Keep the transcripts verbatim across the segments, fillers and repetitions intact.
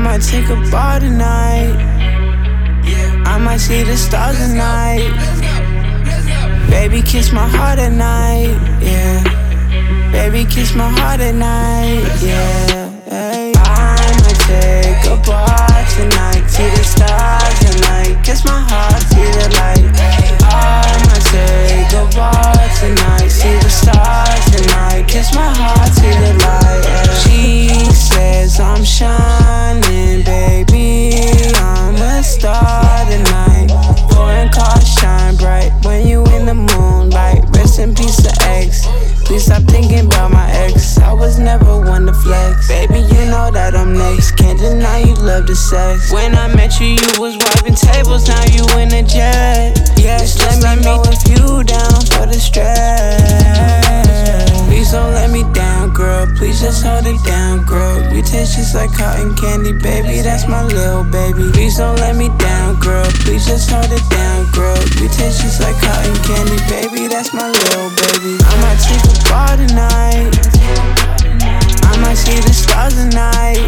might take a bar tonight. I might see the stars tonight. Baby, kiss my heart at night, yeah. Baby, kiss my heart at night, yeah. Hey. I might take a bar tonight, see the stars tonight, kiss my heart, see the light. I might take a bar tonight, see the stars tonight, kiss my heart, see the light. Yeah. She says I'm shining, baby, I'm a star tonight. Foreign cars shine bright when you in the moonlight. Rest in peace to X. Please stop thinking about my ex. I was never one to flex. Baby, you know that I'm next. Can't deny you love the sex. When I met you, you was wiping tables. Now you in a jet. Yes, let me know if you down for the stress. Please don't let me down, girl. Please just hold it down, girl. You taste just like cotton candy, baby. That's my little baby. Please don't let me down, girl. Please just hold it down, girl. You taste just like cotton candy, baby. That's my little baby. I might take a bar tonight. I might see the stars tonight.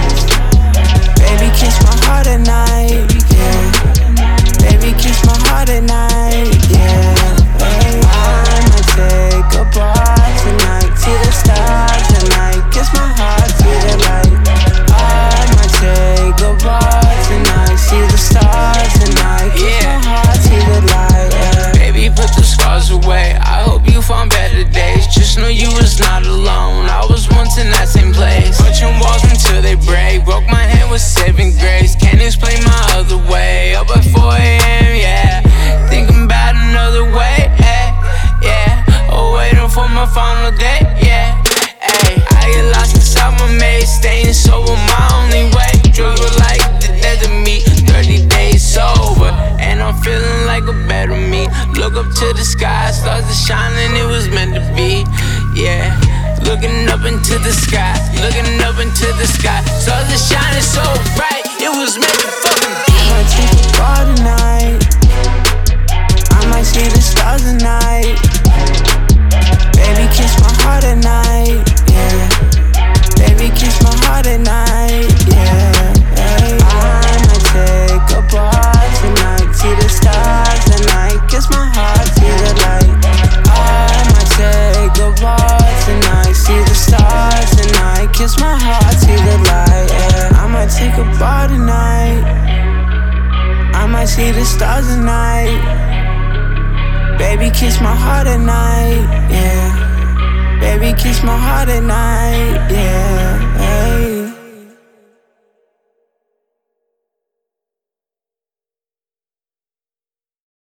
Baby, kiss my heart at night, yeah. Baby, kiss my heart at night, yeah. Hey, I might take a bar tonight. See the stars tonight. Kiss my heart, see the light. I might take a bar tonight. See the stars tonight. Kiss my heart, see the light, yeah. Baby, put the scars away. I hope you found better days. Just know you was not alone. I was once in that same place. Punching walls until they break. Broke my hand with saving grace. Can't explain my other way. Up at four a.m., yeah. Thinking about another way, yeah, yeah. Oh, waiting for my final day, yeah. Ay, I get lost inside my maze. Staying sober, my only way. Drugs were like the death of me. thirty days sober, and I'm feeling like a better me. Look up to the sky, stars are shining, it was meant to be, yeah. Looking up into the sky, looking up into the sky. Stars are shining so bright, it was meant to fucking be. I might take a bar tonight. I might see the stars tonight. Baby, kiss my heart at night, yeah. Baby, kiss my heart at night, yeah. Hey, I might take a bar tonight. See the stars tonight. Kiss my heart, see the light. I might take a bar tonight. See the stars tonight. Kiss my heart, see the light, yeah. I might take a bar tonight. I might see the stars tonight. Baby, kiss my heart at night, yeah. Baby, kiss my heart at night, yeah. Hey.